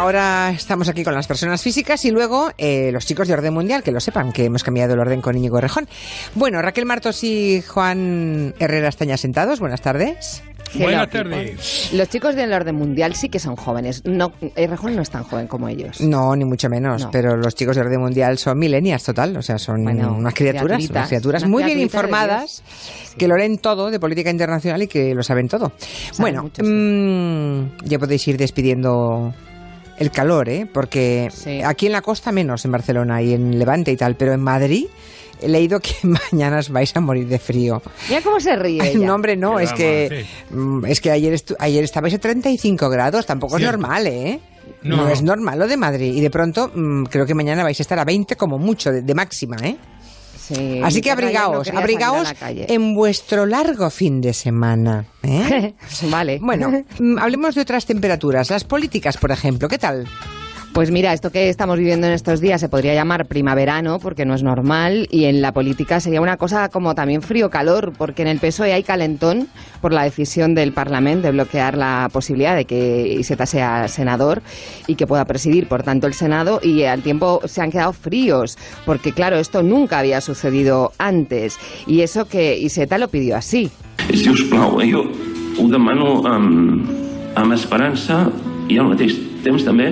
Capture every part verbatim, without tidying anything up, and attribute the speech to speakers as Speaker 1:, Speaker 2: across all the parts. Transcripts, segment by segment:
Speaker 1: ahora estamos aquí con las personas físicas y luego eh, los chicos de Orden Mundial, que lo sepan, que hemos cambiado el orden con Íñigo Errejón. Bueno, Raquel Martos y Juan Herrera están ya sentados. Buenas tardes.
Speaker 2: Hello,
Speaker 3: Buenas
Speaker 2: people.
Speaker 3: tardes.
Speaker 2: Los chicos del Orden Mundial sí que son jóvenes. No, Errejón no es tan joven como ellos.
Speaker 1: No, ni mucho menos,
Speaker 2: No.
Speaker 1: pero los chicos de Orden Mundial son millennials total, o sea, son
Speaker 2: Bueno,
Speaker 1: unas criaturas,
Speaker 2: criaturitas,
Speaker 1: unas criaturas
Speaker 2: unas
Speaker 1: muy bien
Speaker 2: criaturitas de
Speaker 1: informadas,
Speaker 2: Dios.
Speaker 1: que lo leen todo de política internacional y que lo saben todo.
Speaker 2: Saben
Speaker 1: Bueno,
Speaker 2: mucho, sí.
Speaker 1: mmm, ya podéis ir despidiendo el calor, ¿eh? Porque
Speaker 2: Sí.
Speaker 1: aquí en la costa menos, en Barcelona y en Levante y tal, pero en Madrid he leído que mañana os vais a morir de frío.
Speaker 2: Mira cómo se ríe
Speaker 1: Ay,
Speaker 2: ella.
Speaker 1: no, hombre, no,
Speaker 3: Pero
Speaker 1: es
Speaker 3: vamos,
Speaker 1: que mm, es que ayer estu- ayer estabais a treinta y cinco grados, tampoco
Speaker 3: Cierto.
Speaker 1: es normal, ¿eh?
Speaker 3: No.
Speaker 1: No. es normal lo de Madrid. Y de pronto mm, creo que mañana vais a estar a veinte como mucho, de, de máxima, ¿eh?
Speaker 2: Sí,
Speaker 1: Así
Speaker 2: mi
Speaker 1: que
Speaker 2: perra ayer no
Speaker 1: abrigaos,
Speaker 2: quería
Speaker 1: abrigaos
Speaker 2: salir a la calle.
Speaker 1: en vuestro largo fin de semana, ¿eh?
Speaker 2: Vale.
Speaker 1: Bueno, mm, hablemos de otras temperaturas, las políticas, por ejemplo, ¿qué tal?
Speaker 2: Pues mira, esto que estamos viviendo en estos días se podría llamar primaverano porque no es normal, y en la política sería una cosa como también frío-calor, porque en el P S O E hay calentón por la decisión del Parlamento de bloquear la posibilidad de que Iceta sea senador y que pueda presidir, por tanto, el Senado, y al tiempo se han quedado fríos, porque claro, esto nunca había sucedido antes, y eso que Iceta lo pidió así.
Speaker 4: Si us plau, jo ho demano amb, amb esperança i al mateix temps també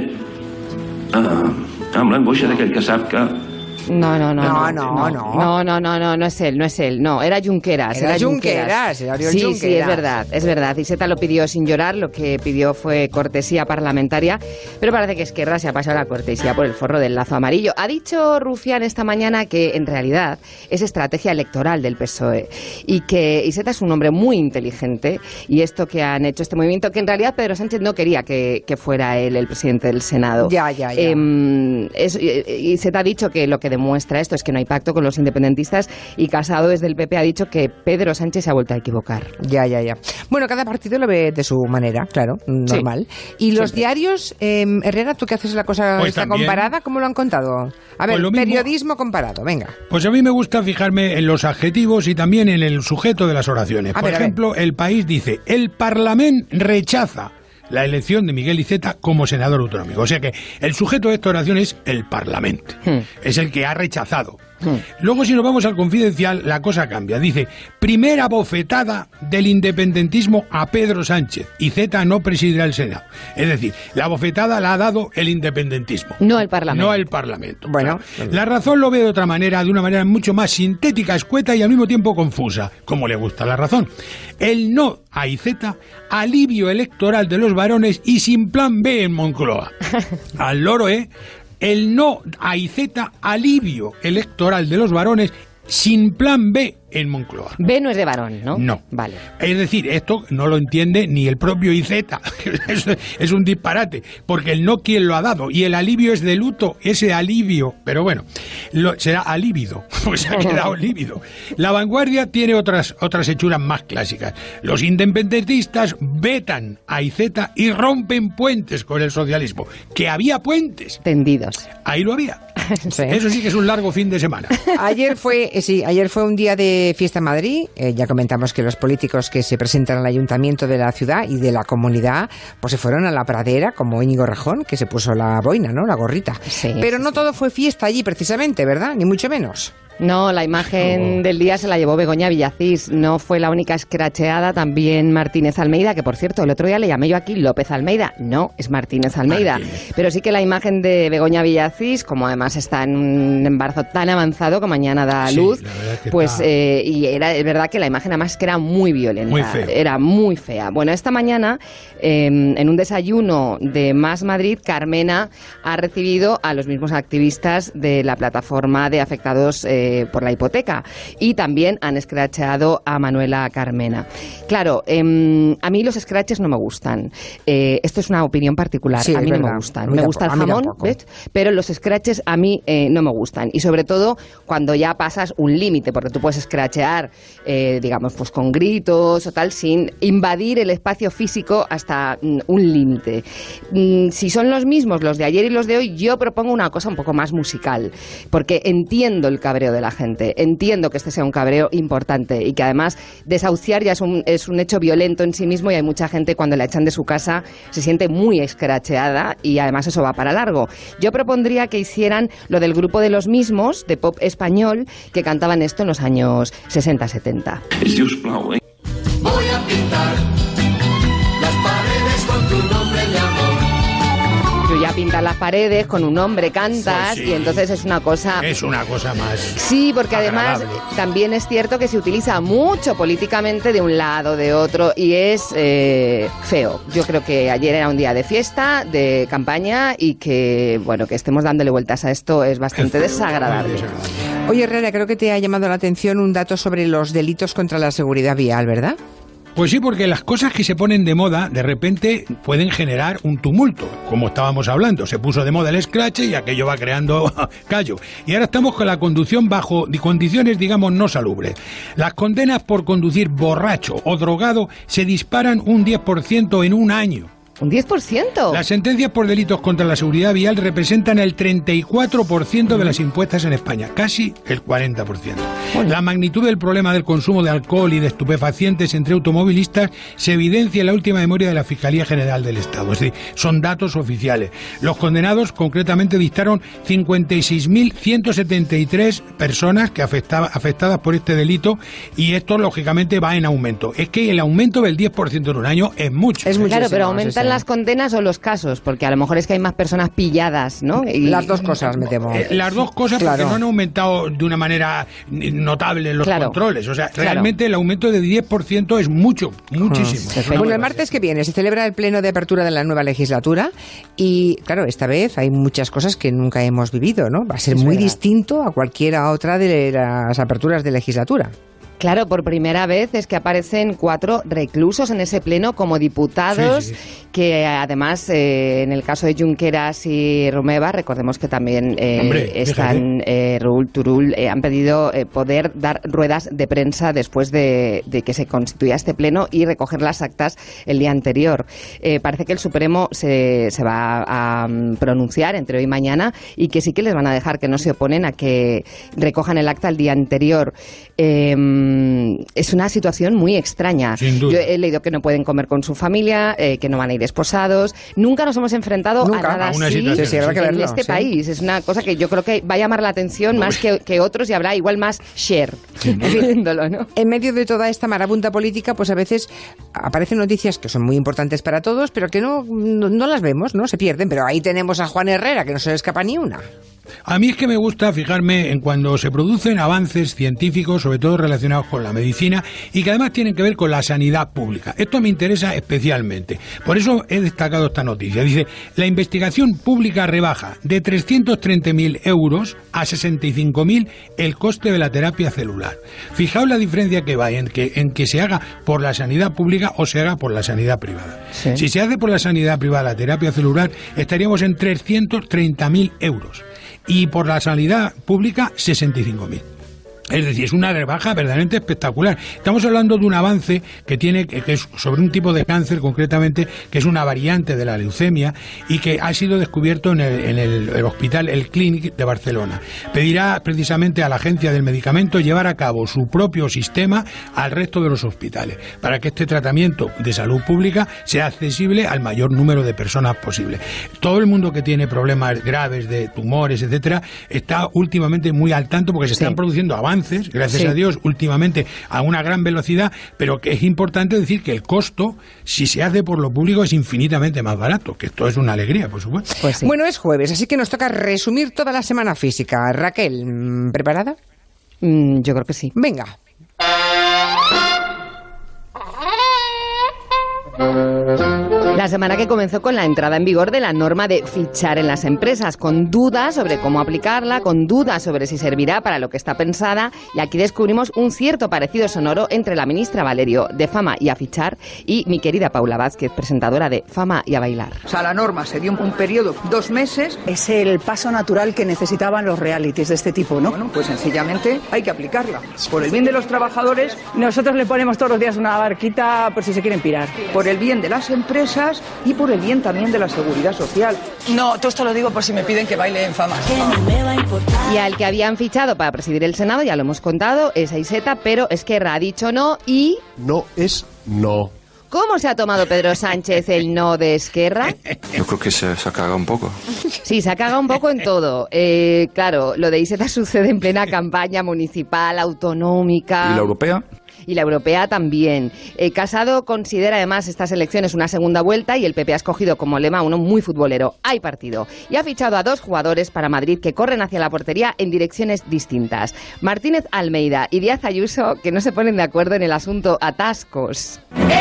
Speaker 4: eh, amb l'angoixa d'aquell que sap que
Speaker 2: No, no, no,
Speaker 1: No,
Speaker 2: no,
Speaker 1: no, no.
Speaker 2: no, no, no, no, no es él, no es él, no, era Junqueras.
Speaker 1: Era Junqueras, era Oriol
Speaker 2: Sí,
Speaker 1: Junqueras.
Speaker 2: sí, es verdad, es verdad. Iceta lo pidió sin llorar, lo que pidió fue cortesía parlamentaria, pero parece que Esquerra se ha pasado la cortesía por el forro del lazo amarillo. Ha dicho Rufián esta mañana que en realidad es estrategia electoral del P S O E y que Iceta es un hombre muy inteligente, y esto que han hecho este movimiento, que en realidad Pedro Sánchez no quería que, que fuera él el presidente del Senado.
Speaker 1: Ya, ya, ya.
Speaker 2: Em, es- Iceta ha dicho que lo que demuestra esto es que no hay pacto con los independentistas, y Casado desde el P P ha dicho que Pedro Sánchez se ha vuelto a equivocar.
Speaker 1: Ya, ya, ya. Bueno, cada partido lo ve de su manera, claro, normal. Y los
Speaker 2: Siempre.
Speaker 1: diarios, eh, Herrera, tú que haces la cosa
Speaker 3: Pues
Speaker 1: esta
Speaker 3: también.
Speaker 1: comparada, ¿cómo lo han contado? A ver,
Speaker 3: Pues lo mismo.
Speaker 1: periodismo comparado, venga.
Speaker 3: Pues a mí me gusta fijarme en los adjetivos y también en el sujeto de las oraciones.
Speaker 1: A
Speaker 3: Por
Speaker 1: ver, a ver.
Speaker 3: ejemplo, El País dice: el Parlamento rechaza la elección de Miguel Iceta como senador autonómico. O sea que el sujeto de esta oración es el Parlamento.
Speaker 2: Hmm.
Speaker 3: Es el que ha rechazado.
Speaker 2: Hmm.
Speaker 3: Luego, si nos vamos al Confidencial, la cosa cambia. Dice: primera bofetada del independentismo a Pedro Sánchez. Iceta no presidirá el Senado. Es decir, la bofetada la ha dado el independentismo.
Speaker 2: No el Parlamento.
Speaker 3: No el Parlamento.
Speaker 1: Bueno.
Speaker 3: Claro. La razón lo ve de otra manera, de una manera mucho más sintética, escueta y al mismo tiempo confusa, como le gusta la razón. El no a Iceta, alivio electoral de los varones y sin plan B en Moncloa. Al loro, ¿eh? El no a Iceta, alivio electoral de los varones sin plan B en Moncloa.
Speaker 2: B no es de varón, ¿no?
Speaker 3: No.
Speaker 2: Vale.
Speaker 3: Es decir, esto no lo entiende ni el propio Iceta. es, es un disparate, porque el no, ¿quién lo ha dado? Y el alivio es de luto, ese alivio, pero bueno, lo, será alívido, pues se ha quedado lívido. La Vanguardia tiene otras, otras hechuras más clásicas. Los independentistas vetan a Iceta y rompen puentes con el socialismo. Que había puentes,
Speaker 2: Tendidos.
Speaker 3: ahí lo había.
Speaker 1: Sí.
Speaker 3: Eso sí que es un largo fin de semana.
Speaker 1: Ayer fue, eh, sí, ayer fue un día de fiesta en Madrid. Eh, ya comentamos que los políticos que se presentan al ayuntamiento de la ciudad y de la comunidad, pues se fueron a la pradera, como Íñigo Errejón, que se puso la boina, ¿no? La gorrita.
Speaker 2: Sí,
Speaker 1: Pero
Speaker 2: sí,
Speaker 1: no
Speaker 2: sí.
Speaker 1: todo fue fiesta allí, precisamente, ¿verdad? Ni mucho menos.
Speaker 2: No, la imagen del día se la llevó Begoña Villacís. No fue la única escracheada, también Martínez Almeida, que por cierto, el otro día le llamé yo aquí López Almeida. No, es Martínez Almeida.
Speaker 3: Martínez.
Speaker 2: Pero sí que la imagen de Begoña Villacís, como además está en un embarazo tan avanzado que mañana da a
Speaker 3: Sí,
Speaker 2: luz,
Speaker 3: la verdad es que
Speaker 2: pues
Speaker 3: está-
Speaker 2: eh, y era es verdad que la imagen además que era muy violenta.
Speaker 3: Muy feo.
Speaker 2: Era muy fea. Bueno, esta mañana, eh, en un desayuno de Más Madrid, Carmena ha recibido a los mismos activistas de la plataforma de afectados eh, por la hipoteca, y también han escracheado a Manuela Carmena. Claro, eh, a mí los scratches no me gustan. Eh, esto es una opinión particular.
Speaker 1: Sí,
Speaker 2: a mí
Speaker 1: es
Speaker 2: no me
Speaker 1: verdad.
Speaker 2: gustan.
Speaker 1: A mí
Speaker 2: Me
Speaker 1: tampoco,
Speaker 2: gusta el
Speaker 1: a mí
Speaker 2: jamón,
Speaker 1: tampoco.
Speaker 2: ¿ves? Pero los scratches a mí eh, no me gustan. Y sobre todo cuando ya pasas un límite, porque tú puedes scratchear, eh, digamos, pues con gritos o tal, sin invadir el espacio físico hasta mm, un límite. Mm, si son los mismos los de ayer y los de hoy, yo propongo una cosa un poco más musical, porque entiendo el cabreo de la gente. Entiendo que este sea un cabreo importante y que además desahuciar ya es un, es un hecho violento en sí mismo, y hay mucha gente cuando la echan de su casa se siente muy escracheada y además eso va para largo. Yo propondría que hicieran lo del grupo de Los Mismos, de pop español, que cantaban esto en los años sesenta setenta.
Speaker 5: Voy a pintar las paredes con tu nombre de amor.
Speaker 2: Tú ya pintas las paredes, con un nombre cantas,
Speaker 3: Pues sí.
Speaker 2: y entonces es una cosa...
Speaker 3: Es una cosa más.
Speaker 2: Sí, porque además
Speaker 3: agradable.
Speaker 2: también es cierto que se utiliza mucho políticamente de un lado, de otro, y es eh, feo. Yo creo que ayer era un día de fiesta, de campaña, y que, bueno, que estemos dándole vueltas a esto es bastante desagradable.
Speaker 3: Muy desagradable.
Speaker 1: Oye, Herrera, creo que te ha llamado la atención un dato sobre los delitos contra la seguridad vial, ¿verdad?
Speaker 3: Pues sí, porque las cosas que se ponen de moda, de repente pueden generar un tumulto, como estábamos hablando. Se puso de moda el scratch y aquello va creando callo. Y ahora estamos con la conducción bajo condiciones, digamos, no salubres. Las condenas por conducir borracho o drogado se disparan un diez por ciento en un año.
Speaker 2: ¿Un diez por ciento?
Speaker 3: Las sentencias por delitos contra la seguridad vial representan el treinta y cuatro por ciento de las impuestas en España, casi el cuarenta por ciento. La magnitud del problema del consumo de alcohol y de estupefacientes entre automovilistas se evidencia en la última memoria de la Fiscalía General del Estado. Es decir, son datos oficiales. Los condenados concretamente dictaron cincuenta y seis mil ciento setenta y tres personas que afectaba, afectadas por este delito, y esto lógicamente va en aumento. Es que el aumento del diez por ciento en un año es mucho.
Speaker 1: Es muchísimo,
Speaker 2: Claro, pero
Speaker 1: sí,
Speaker 2: aumentan
Speaker 1: sí.
Speaker 2: las condenas o los casos, porque a lo mejor es que hay más personas pilladas, ¿no? Y...
Speaker 1: Las dos cosas, me temo.
Speaker 3: Eh, las dos cosas,
Speaker 1: Claro.
Speaker 3: porque no han aumentado de una manera notable los
Speaker 2: Claro.
Speaker 3: controles. O sea,
Speaker 2: Claro.
Speaker 3: realmente el aumento de diez por ciento es mucho, muchísimo.
Speaker 2: Ah,
Speaker 1: Bueno, el martes que viene se celebra el pleno de apertura de la nueva legislatura y, claro, esta vez hay muchas cosas que nunca hemos vivido, ¿no? Va a ser
Speaker 2: Es
Speaker 1: muy
Speaker 2: verdad.
Speaker 1: distinto a cualquiera otra de las aperturas de legislatura.
Speaker 2: Claro, por primera vez es que aparecen cuatro reclusos en ese pleno como diputados,
Speaker 3: Sí, sí,
Speaker 2: que además, eh, en el caso de Junqueras y Romeva, recordemos que también eh,
Speaker 3: Hombre,
Speaker 2: están, eh, Raúl Turul, eh, han pedido eh, poder dar ruedas de prensa después de, de que se constituya este pleno y recoger las actas el día anterior. Eh, parece que el Supremo se, se va a um, pronunciar entre hoy y mañana, y que sí que les van a dejar, que no se oponen a que recojan el acta el día anterior. Eh, es una situación muy extraña.
Speaker 3: Sin duda.
Speaker 2: Yo he leído que no pueden comer con su familia, eh, que no van a ir esposados. Nunca nos hemos enfrentado
Speaker 1: Nunca.
Speaker 2: a nada
Speaker 3: A una
Speaker 2: así
Speaker 3: situación
Speaker 1: Sí, sí, habrá que
Speaker 2: en
Speaker 1: verlo,
Speaker 2: este
Speaker 1: sí.
Speaker 2: país. Es una cosa que yo creo que va a llamar la atención más que, que otros, y habrá igual más share viéndolo, ¿no?
Speaker 1: En medio de toda esta marabunta política, pues a veces aparecen noticias que son muy importantes para todos, pero que no, no, no las vemos, ¿no? Se pierden. Pero ahí tenemos a Juan Herrera, que no se le escapa ni una.
Speaker 3: A mí es que me gusta fijarme en cuando se producen avances científicos, sobre todo relacionados con la medicina, y que además tienen que ver con la sanidad pública. Esto me interesa especialmente. Por eso he destacado esta noticia. Dice, la investigación pública rebaja de trescientos treinta mil euros a sesenta y cinco mil el coste de la terapia celular. Fijaos la diferencia que va en que, en que se haga por la sanidad pública o se haga por la sanidad privada.
Speaker 2: Sí.
Speaker 3: Si se hace por la sanidad privada la terapia celular, estaríamos en trescientos treinta mil euros. Y por la sanidad pública, sesenta y cinco mil. Es decir, es una rebaja verdaderamente espectacular. Estamos hablando de un avance que tiene que es sobre un tipo de cáncer, concretamente, que es una variante de la leucemia y que ha sido descubierto en el, en el, el hospital El Clínic de Barcelona. Pedirá precisamente a la Agencia del Medicamento llevar a cabo su propio sistema al resto de los hospitales, para que este tratamiento de salud pública sea accesible al mayor número de personas posible. Todo el mundo que tiene problemas graves de tumores, etcétera, está últimamente muy al tanto, porque se están
Speaker 2: Sí.
Speaker 3: produciendo avances, gracias
Speaker 2: Sí.
Speaker 3: a Dios, últimamente a una gran velocidad, pero que es importante decir que el costo, si se hace por lo público, es infinitamente más barato, que esto es una alegría, por supuesto.
Speaker 2: Pues sí.
Speaker 1: Bueno, es jueves, así que nos toca resumir toda la semana física. Raquel, ¿preparada?
Speaker 2: Mm, yo creo que sí.
Speaker 1: Venga.
Speaker 2: La semana que comenzó con la entrada en vigor de la norma de fichar en las empresas, con dudas sobre cómo aplicarla, con dudas sobre si servirá para lo que está pensada, y aquí descubrimos un cierto parecido sonoro entre la ministra Valerio de Fama y a Fichar y mi querida Paula Vázquez, presentadora de Fama y a Bailar.
Speaker 6: O sea, la norma se dio un periodo, dos meses.
Speaker 7: Es el paso natural que necesitaban los realities de este tipo, ¿no?
Speaker 6: Bueno, pues sencillamente hay que aplicarla. Por el bien de los trabajadores,
Speaker 7: Nosotros le ponemos todos los días una barquita por si se quieren pirar.
Speaker 6: por el bien de las empresas vidas y por el bien también de la seguridad social.
Speaker 7: No, todo esto lo digo por si me piden que baile en Famas.
Speaker 2: Y al que habían fichado para presidir el Senado, ya lo hemos contado, es a Iseta, pero Esquerra ha dicho no y...
Speaker 8: No es no.
Speaker 2: ¿Cómo se ha tomado Pedro Sánchez el no de Esquerra?
Speaker 9: Yo creo que se, se ha cagado un poco.
Speaker 2: Sí, se ha cagado un poco en todo. Eh, claro, lo de Iseta sucede en plena campaña municipal, autonómica.
Speaker 9: ¿Y la europea?
Speaker 2: Y la europea también. Eh, Casado considera además estas elecciones una segunda vuelta y el P P ha escogido como lema uno muy futbolero. Hay partido. Y ha fichado a dos jugadores para Madrid que corren hacia la portería en direcciones distintas. Martínez Almeida y Díaz Ayuso, que no se ponen de acuerdo en el asunto atascos.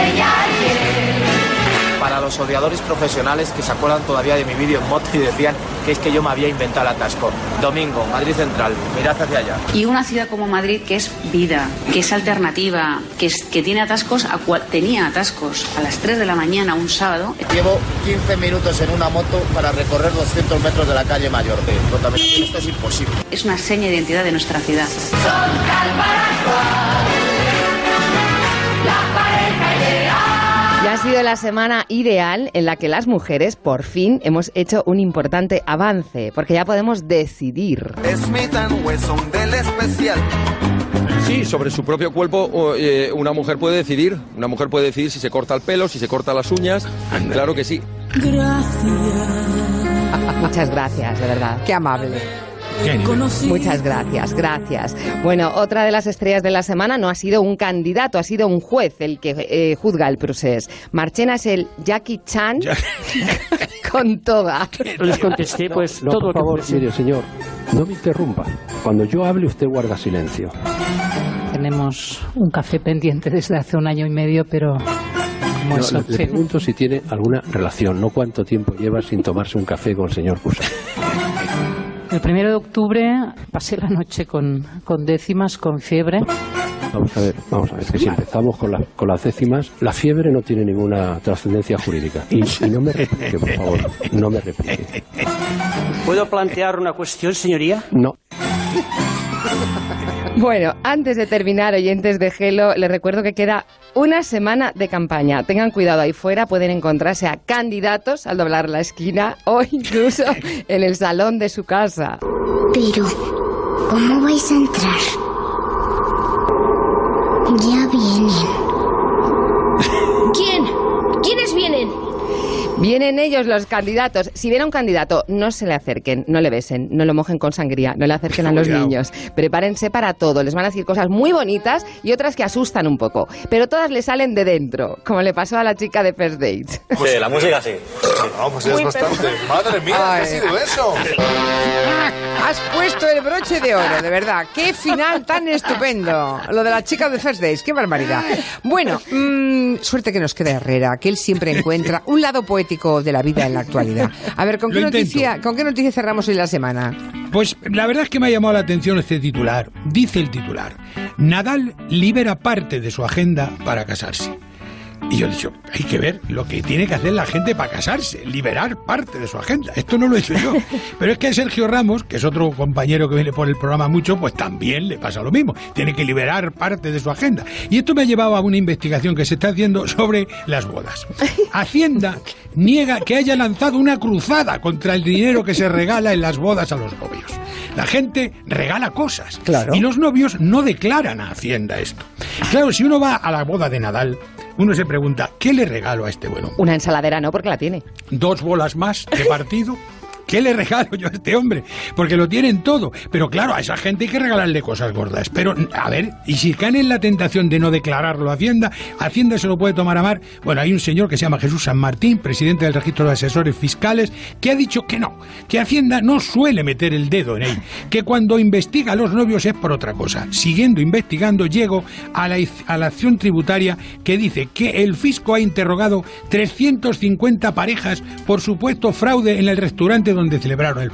Speaker 10: Para los odiadores profesionales que se acuerdan todavía de mi vídeo en moto y decían que es que yo me había inventado el atasco. Domingo, Madrid Central, mirad hacia allá.
Speaker 11: Y una ciudad como Madrid que es vida, que es alternativa, que, es, que tiene atascos, a cual, tenía atascos a las tres de la mañana un sábado.
Speaker 10: Llevo quince minutos en una moto para recorrer doscientos metros de la calle Mayor. De contaminación, esto es imposible.
Speaker 11: Es una seña de identidad de nuestra ciudad.
Speaker 2: Ya ha sido la semana ideal en la que las mujeres, por fin, hemos hecho un importante avance, porque ya podemos decidir.
Speaker 12: Smith and Wesson del especial.
Speaker 13: Sí, sobre su propio cuerpo eh, una mujer puede decidir. Una mujer puede decidir si se corta el pelo, si se corta las uñas. Claro que sí.
Speaker 2: Gracias. Muchas gracias, de verdad.
Speaker 1: Qué amable.
Speaker 2: Muchas gracias, gracias. Bueno, otra de las estrellas de la semana no ha sido un candidato, ha sido un juez el que eh, juzga el procés. Marchena es el Jackie Chan con toga.
Speaker 14: Les contesté, pues, no, todo por favor, lo que mire, señor, no me interrumpa. Cuando yo hable, usted guarda silencio.
Speaker 15: Tenemos un café pendiente desde hace un año y medio, pero...
Speaker 14: No, eso, le, le pregunto si tiene alguna relación, no cuánto tiempo lleva sin tomarse un café con el señor Cusack.
Speaker 15: El primero de octubre pasé la noche con, con décimas, con fiebre.
Speaker 14: Vamos a ver, vamos a ver, que si empezamos con, la, con las décimas, la fiebre no tiene ninguna trascendencia jurídica. Y, y no me replique, por favor, no me replique.
Speaker 16: ¿Puedo plantear una cuestión, señoría?
Speaker 14: No.
Speaker 2: Bueno, antes de terminar, oyentes de Gelo, les recuerdo que queda una semana de campaña. Tengan cuidado ahí fuera, pueden encontrarse a candidatos al doblar la esquina o incluso en el salón de su casa.
Speaker 17: Pero, ¿cómo vais a entrar? Ya vienen.
Speaker 18: ¿Quién? ¿Quiénes vienen?
Speaker 2: Vienen ellos, los candidatos. Si viene un candidato, no se le acerquen, no le besen, no lo mojen con sangría, no le acerquen a los niños. Prepárense para todo. Les van a decir cosas muy bonitas y otras que asustan un poco. Pero todas le salen de dentro, como le pasó a la chica de First Dates.
Speaker 19: Sí, la música sí.
Speaker 12: No, pues es bastante. Madre mía, ¿qué ha sido eso?
Speaker 1: Has puesto el broche de oro, de verdad. Qué final tan estupendo. Lo de la chica de First Dates, qué barbaridad. Bueno, mmm, suerte que nos queda Herrera, que él siempre encuentra un lado poético de la vida en la actualidad. A ver, ¿con qué, noticia, ¿con qué noticia cerramos hoy la semana?
Speaker 3: Pues la verdad es que me ha llamado la atención este titular. Dice el titular: Nadal libera parte de su agenda para casarse. Y yo he dicho, hay que ver lo que tiene que hacer la gente para casarse, liberar parte de su agenda. Esto no lo he hecho yo. Pero es que a Sergio Ramos, que es otro compañero que viene por el programa mucho, pues también le pasa lo mismo. Tiene que liberar parte de su agenda. Y esto me ha llevado a una investigación que se está haciendo sobre las bodas. Hacienda niega que haya lanzado una cruzada contra el dinero que se regala en las bodas a los novios. La gente regala cosas. Claro. Y los novios no declaran a Hacienda esto. Claro, si uno va a la boda de Nadal, uno se pregunta, ¿qué le regalo a este buen hombre?
Speaker 2: Una ensaladera no, porque la tiene.
Speaker 3: ¿Dos bolas más de partido? ¿Qué le regalo yo a este hombre? Porque lo tienen todo. Pero claro, a esa gente hay que regalarle cosas gordas. Pero, a ver, y si caen en la tentación de no declararlo a Hacienda, Hacienda se lo puede tomar a mal. Bueno, hay un señor que se llama Jesús San Martín, presidente del Registro de Asesores Fiscales, que ha dicho que no, que Hacienda no suele meter el dedo en él, que cuando investiga a los novios es por otra cosa. Siguiendo investigando, llego a la, a la acción tributaria que dice que el fisco ha interrogado trescientas cincuenta parejas por supuesto fraude en el restaurante donde celebraron el banquete.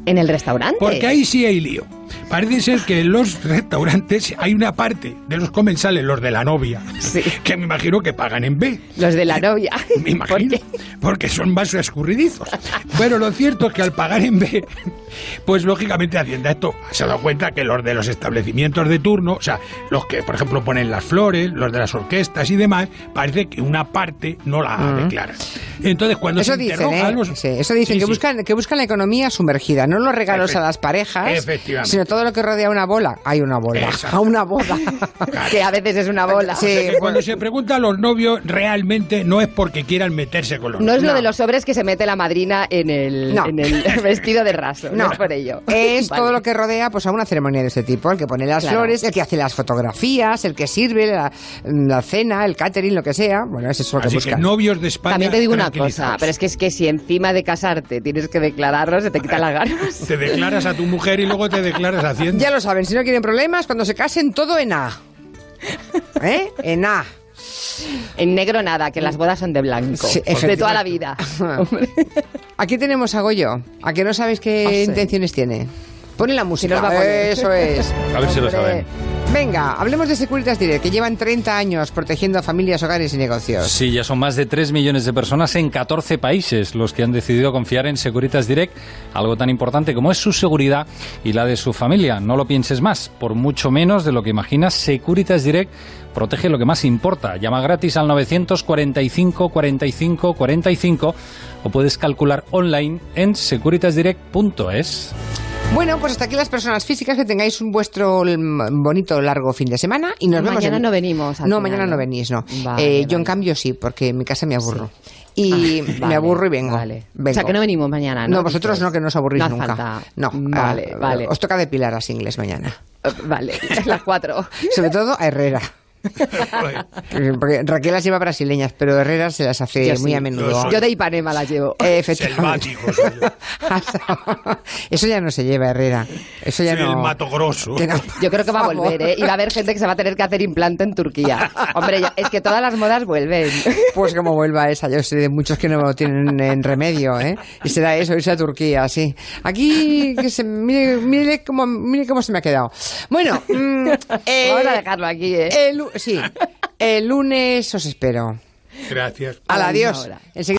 Speaker 2: ¿En el restaurante?
Speaker 3: Porque ahí sí hay lío. Parece ser que en los restaurantes hay una parte de los comensales, los de la novia, sí, que me imagino que pagan en B.
Speaker 2: Los de la novia.
Speaker 3: Me imagino, ¿por porque son más escurridizos. Bueno, lo cierto es que al pagar en B, pues lógicamente Hacienda esto se ha dado cuenta que los de los establecimientos de turno, o sea, los que por ejemplo ponen las flores, los de las orquestas y demás, parece que una parte no la uh-huh. declaran. Entonces cuando
Speaker 1: eso
Speaker 3: se
Speaker 1: dicen,
Speaker 3: interroga
Speaker 1: ¿eh?
Speaker 3: los...
Speaker 1: sí, eso dicen,
Speaker 3: sí,
Speaker 1: que
Speaker 3: sí.
Speaker 1: buscan que buscan la economía sumergida, no los regalos Efect- a las parejas, sino todo lo que rodea una bola. Hay una bola, a una boda.
Speaker 2: Que a veces es una bola.
Speaker 3: Sí, o sea, que cuando se pregunta a los novios, realmente no es porque quieran meterse con los
Speaker 2: No es
Speaker 3: no.
Speaker 2: lo de los sobres que se mete la madrina en el, no. en el vestido de raso, no, no es por ello.
Speaker 1: Es
Speaker 2: vale.
Speaker 1: todo lo que rodea pues a una ceremonia de este tipo, el que pone las claro. flores, el que hace las fotografías, el que sirve la, la cena, el catering, lo que sea. Bueno, es eso lo que
Speaker 3: Así
Speaker 1: buscan.
Speaker 3: que novios de España.
Speaker 2: También te digo una cosa, pero es que es que si encima de casarte tienes que declararlo, se te quita las ganas.
Speaker 3: Te declaras a tu mujer y luego te declaras a Hacienda.
Speaker 1: Ya lo saben, si no quieren problemas, cuando se casen todo en A. ¿Eh? En A.
Speaker 2: En negro nada, que las bodas son de blanco. Sí, de toda la vida.
Speaker 1: Aquí tenemos a Goyo. ¿A que no sabéis qué
Speaker 2: oh, sí.
Speaker 1: intenciones tiene? Pone la música.
Speaker 2: Si nos va a poner.
Speaker 1: Eso es.
Speaker 9: A ver si lo saben.
Speaker 1: Venga, hablemos de Securitas Direct, que llevan treinta años protegiendo a familias, hogares y negocios.
Speaker 18: Sí, ya son más de tres millones de personas en catorce países los que han decidido confiar en Securitas Direct, algo tan importante como es su seguridad y la de su familia. No lo pienses más, por mucho menos de lo que imaginas, Securitas Direct protege lo que más importa. Llama gratis al novecientos cuarenta y cinco cuarenta y cinco cuarenta y cinco o puedes calcular online en securitas direct punto es.
Speaker 1: Bueno, pues hasta aquí las personas físicas, que tengáis un vuestro bonito largo fin de semana y nos
Speaker 2: mañana
Speaker 1: vemos. Mañana
Speaker 2: en... no venimos.
Speaker 1: No,
Speaker 2: final,
Speaker 1: mañana
Speaker 2: no
Speaker 1: no venís, no.
Speaker 2: Vale,
Speaker 1: eh,
Speaker 2: vale.
Speaker 1: Yo en cambio sí, porque en mi casa me aburro. Sí. Y
Speaker 2: ah, vale,
Speaker 1: me aburro y vengo.
Speaker 2: Vale.
Speaker 1: vengo.
Speaker 2: O sea, que no venimos mañana, ¿no?
Speaker 1: No, vosotros no, que no os aburrís
Speaker 2: no
Speaker 1: nunca.
Speaker 2: Falta.
Speaker 1: No,
Speaker 2: vale,
Speaker 1: ah,
Speaker 2: vale.
Speaker 1: Os toca depilar a Singles mañana.
Speaker 2: Uh, vale, las cuatro.
Speaker 1: Sobre todo a Herrera. Porque Raquel las lleva brasileñas, pero Herrera se las hace
Speaker 2: yo
Speaker 1: muy
Speaker 2: sí.
Speaker 1: a menudo.
Speaker 2: Yo, yo de Ipanema las llevo.
Speaker 1: Eh, efectivamente. Eso ya no se lleva, Herrera. Eso ya
Speaker 3: sí,
Speaker 1: no.
Speaker 3: El Mato Grosso.
Speaker 1: No,
Speaker 2: yo creo que va a volver, ¿eh? Y va a haber gente que se va a tener que hacer implante en Turquía. Hombre, ya, es que todas las modas vuelven.
Speaker 1: Pues como vuelva esa, yo sé de muchos que no tienen en remedio, ¿eh? Y será eso, irse a Turquía, sí. Aquí, que se, mire, mire, cómo, mire cómo se me ha quedado. Bueno, mmm, eh,
Speaker 2: vamos a dejarlo aquí, ¿eh?
Speaker 1: El, sí, el lunes os espero.
Speaker 3: Gracias.
Speaker 1: Al adiós.